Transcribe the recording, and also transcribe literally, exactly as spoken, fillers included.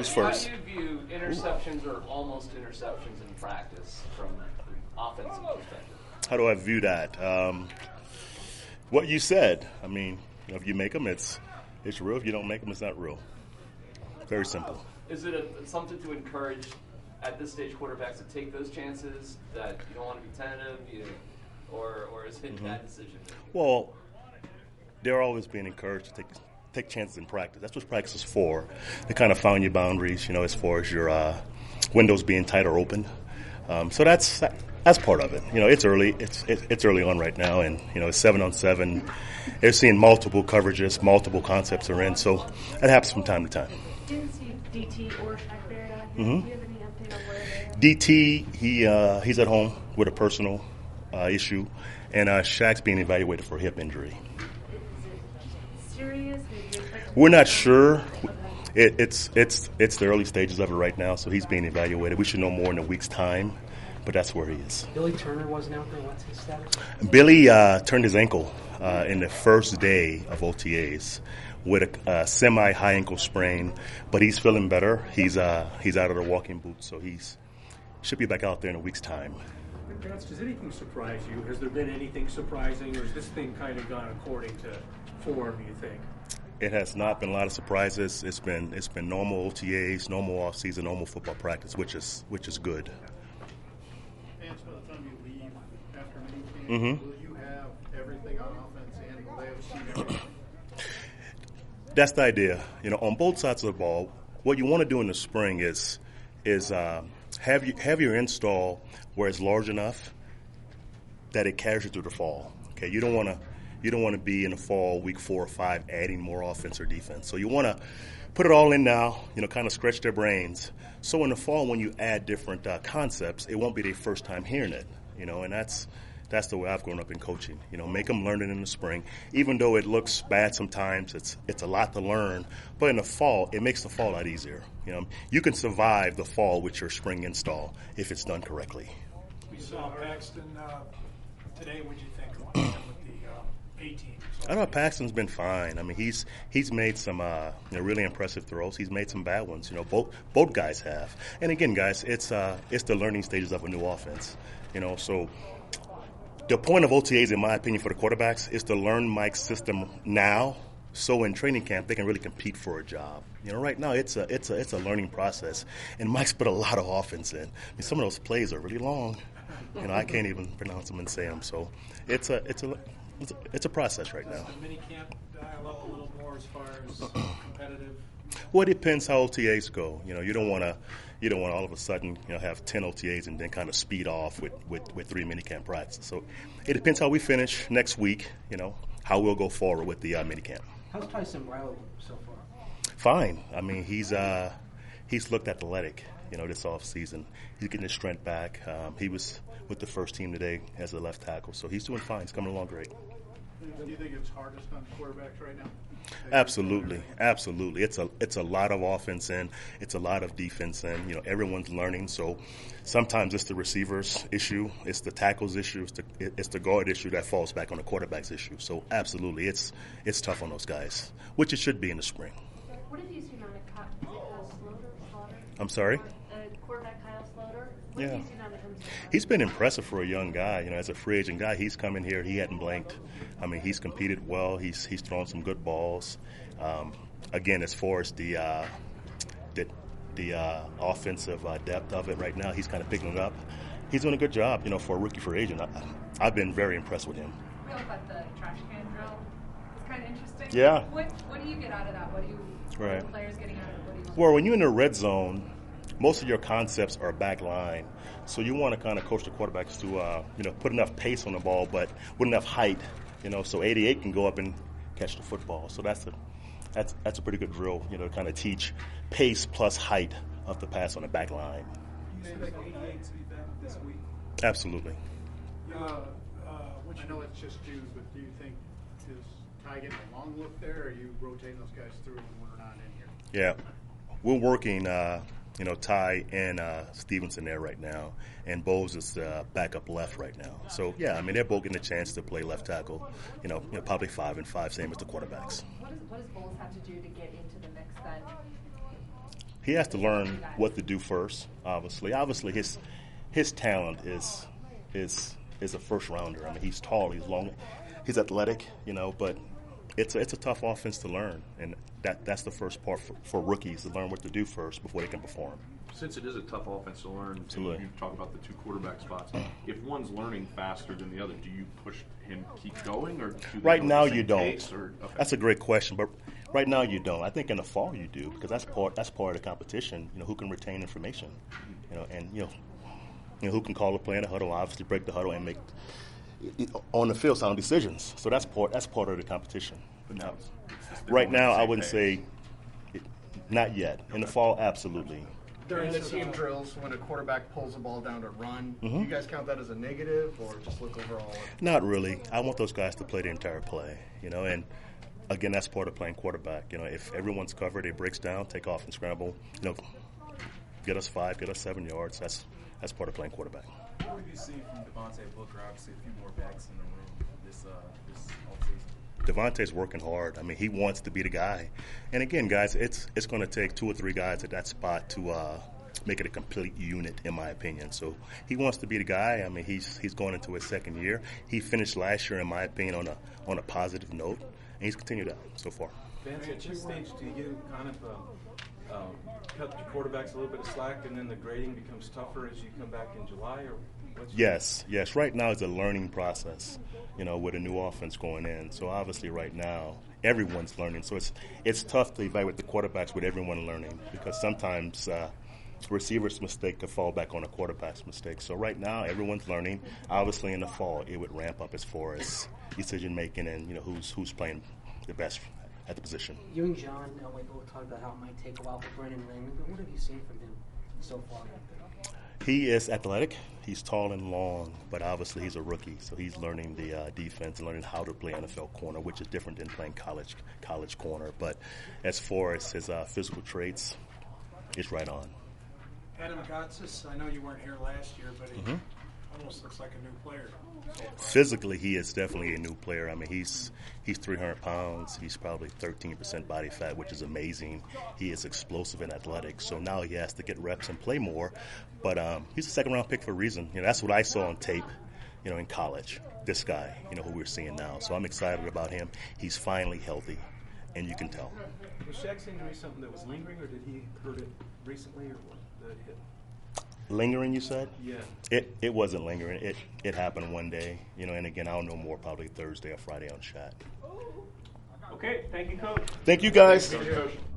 things first. How do you view interceptions or almost interceptions in practice from an offensive perspective? How do I view that? Um, what you said. I mean, you know, if you make them, it's it's real. If you don't make them, it's not real. Very simple. Is it a, something to encourage at this stage quarterbacks to take those chances, that you don't want to be tentative, you, or or is it mm-hmm. bad decision? Well, they're always being encouraged to take take chances in practice. That's what practice is for. To kind of find your boundaries, you know, as far as your uh, windows being tight or open. Um, so that's that's part of it. You know, it's early. It's it's early on right now, and you know, it's seven on seven. They're seeing multiple coverages, multiple concepts are in. So that happens from time to time. Didn't see D T or Shaq Barrett out here. Mm-hmm. Do you have any update on where they are? D T, he uh, he's at home with a personal uh, issue, and uh, Shaq's being evaluated for a hip injury. Is it serious? We're not sure. It, it's it's it's the early stages of it right now, so he's being evaluated. We should know more in a week's time, but that's where he is. Billy Turner wasn't out there. What's his status? Billy uh, turned his ankle uh, in the first day of O T As with a uh, semi-high ankle sprain, but he's feeling better. He's uh, he's out of the walking boots, so he's should be back out there in a week's time. Vance, does anything surprise you? Has there been anything surprising, or has this thing kind of gone according to form, you think? It has not been a lot of surprises. It's been it's been normal O T As, normal off-season, normal football practice, which is which is good. Vance, by the time you leave after minicamp, mm-hmm. will you have everything on offense and will they have seen everything? That's the idea. You know, on both sides of the ball, what you want to do in the spring is is uh, have you have your install where it's large enough that it carries you through the fall. Okay, you don't want to. You don't want to be in the fall, week four or five, adding more offense or defense. So you want to put it all in now, you know, kind of stretch their brains. So in the fall, when you add different uh, concepts, it won't be their first time hearing it, you know, and that's that's the way I've grown up in coaching. You know, make them learn it in the spring. Even though it looks bad sometimes, it's it's a lot to learn. But in the fall, it makes the fall a lot easier. You know, you can survive the fall with your spring install if it's done correctly. We saw Paxton uh, today. What'd you think about him with the uh, A team? I know Paxton's been fine. I mean, he's he's made some uh, you know, really impressive throws. He's made some bad ones. You know, both both guys have. And again, guys, it's uh, it's the learning stages of a new offense. You know, so the point of O T As, in my opinion, for the quarterbacks is to learn Mike's system now, so in training camp they can really compete for a job. You know, right now it's a it's a it's a learning process, and Mike's put a lot of offense in. I mean, some of those plays are really long. You know, I can't even pronounce them and say them. So it's a it's a It's a, it's a process right now. Does the minicamp dial up a little more as far as competitive? Well, it depends how O T As go. You know, you don't want to, you don't want to all of a sudden, you know, have ten O T As and then kind of speed off with, with, with three minicamp practices. So it depends how we finish next week. You know, how we'll go forward with the uh, minicamp. How's Tyson Brown so far? Fine. I mean, he's uh, he's looked athletic. You know, this off season, he's getting his strength back. Um, he was with the first team today as a left tackle, so he's doing fine. He's coming along great. Do you think it's hardest on quarterbacks right now? Absolutely, absolutely. It's a it's a lot of offense in, it's a lot of defense in. You know, everyone's learning. So sometimes it's the receivers issue, it's the tackles issue, it's the it's the guard issue that falls back on the quarterback's issue. So absolutely, it's it's tough on those guys, which it should be in the spring. What have you seen on a Kyle Slaughter? I'm sorry. Uh, quarterback Kyle Slaughter. What Yeah. have you seen on him? He's been impressive for a young guy. You know, as a free agent guy, he's come in here. He hadn't blanked. I mean, he's competed well. He's he's thrown some good balls. Um, again, as far as the uh, the, the uh, offensive uh, depth of it right now, he's kind of picking it up. He's doing a good job. You know, for a rookie free agent, I, I've been very impressed with him. We all thought the trash can drill was kind of interesting. Yeah. What What do you get out of that? What do you? What Right. are the players getting out of it? What do you? Well, when you're in the red zone, most of your concepts are back line. So you want to kind of coach the quarterbacks to, uh, you know, put enough pace on the ball, but with enough height, you know, so eighty-eight can go up and catch the football. So that's a that's that's a pretty good drill, you know, to kind of teach pace plus height of the pass on the back line. You expect eighty-eight to be back this week? Absolutely. Uh, uh, which I know it's just Jews, but do you think is Ty getting a long look there, or are you rotating those guys through when we're not in here? Yeah, we're working. Uh, You know, Ty and uh, Stevenson there right now, and Bowles is uh, backup left right now. So, yeah, I mean, they're both getting a chance to play left tackle, you know, you know probably five and five, same as the quarterbacks. What does What does Bowles have to do to get into the mix then? he has to learn what to do first. Obviously, obviously his his talent is is is a first rounder. I mean, he's tall, he's long, he's athletic, you know. But it's a, it's a tough offense to learn, and that that's the first part for, for rookies to learn what to do first before they can perform. Since it is a tough offense to learn, Absolutely. you talk about the two quarterback spots. If one's learning faster than the other, do you push him keep going, or do they Right go at now the same you don't. pace, or- okay. That's a great question, but right now you don't. I think in the fall you do, because that's part that's part of the competition. You know, who can retain information, you know, and you know, you know who can call a play in the huddle, obviously break the huddle and make on the field sound decisions. So that's part that's part of the competition. But now it's- it's- they're Right going at now, the I same wouldn't pace. say, it, not yet. In the fall, absolutely. During the team drills, when a quarterback pulls the ball down to run, Mhm. do you guys count that as a negative or just look overall? Not really. I want those guys to play the entire play, you know, and again, that's part of playing quarterback. You know, if everyone's covered, it breaks down, take off and scramble, you know, get us five, get us seven yards. That's that's part of playing quarterback. What have you seen from Devontae Booker? Obviously, a few more backs in the room this uh, this offseason. Devontae's working hard. I mean, he wants to be the guy. And again, guys, it's it's going to take two or three guys at that spot to uh, make it a complete unit, in my opinion. So he wants to be the guy. I mean, he's he's going into his second year. He finished last year, in my opinion, on a on a positive note, and he's continued that so far. Vance, at your stage, do you kind of uh, um, cut your quarterbacks a little bit of slack, and then the grading becomes tougher as you come back in July, or what's your Yes, yes. Right now it's a learning process, you know, with a new offense going in. So obviously right now everyone's learning. So it's it's tough to evaluate the quarterbacks with everyone learning, because sometimes uh, receivers' mistake could fall back on a quarterback's mistake. So right now everyone's learning. Obviously in the fall it would ramp up as far as decision making and, you know, who's who's playing the best at the position. You and John Elway both talked about how it might take a while for Brennan Lane, but what have you seen from him so far? He is athletic. He's tall and long, but obviously he's a rookie, so he's learning the uh, defense and learning how to play N F L corner, which is different than playing college college corner. But as far as his uh, physical traits, it's right on. Adam Gotsis, I know you weren't here last year, but he Mhm. almost looks like a new player. So far. Physically, he is definitely a new player. I mean, he's he's three hundred pounds. He's probably thirteen percent body fat, which is amazing. He is explosive and athletic. So now he has to get reps and play more. But um, he's a second round pick for a reason. You know, that's what I saw on tape, you know, in college. This guy, you know, who we're seeing now. So I'm excited about him. He's finally healthy, and you can tell. Was Shaq's injury something that was lingering, or did he hurt it recently, or what? The hit? Lingering, you said? Yeah. It it wasn't lingering. It it happened one day, you know. And again, I'll know more probably Thursday or Friday on Shaq. Okay, thank you, Coach. Thank you, guys. Coach.